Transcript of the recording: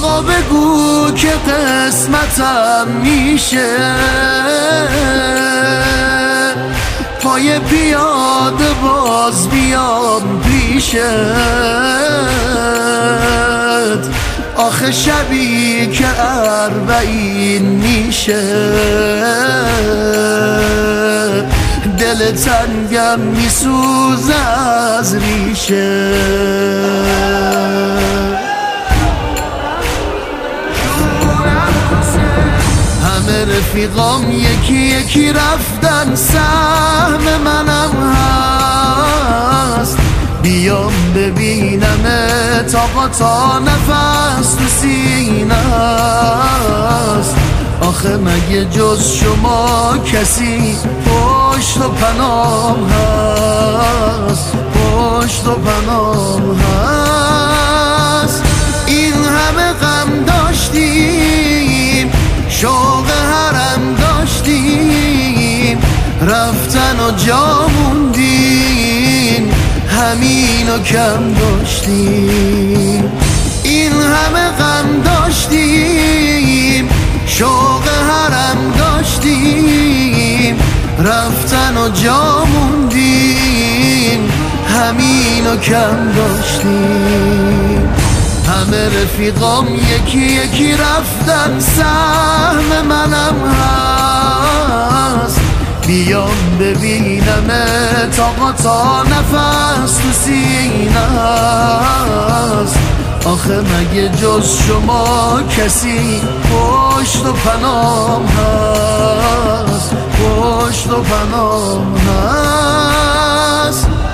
آقا بگو که قسمتم میشه پای پیاده باز بیام پیشت آخه شبی که 40 میشه دل تنگم میسوزه از ریشه همه رفیقام یکی یکی رفتن سهم منم هست بیام ببینم تا تا نفس تو سینه است آخه مگه جز شما کسی پشت و پنام هست پشت و پنام هست این همه غم داشتیم شوق حرم داشتیم رفتن و جا موندیم همینو کم داشتیم این همه غم داشتیم شوق حرم داشتیم رفتن و جا موندیم همینو کم داشتیم همه رفیقام یکی یکی رفتن سهم منم هست بیام ببینم تا نفس تو سینه است آخه مگه جز شما کسی پشت و پنام هست پشت و پنام هست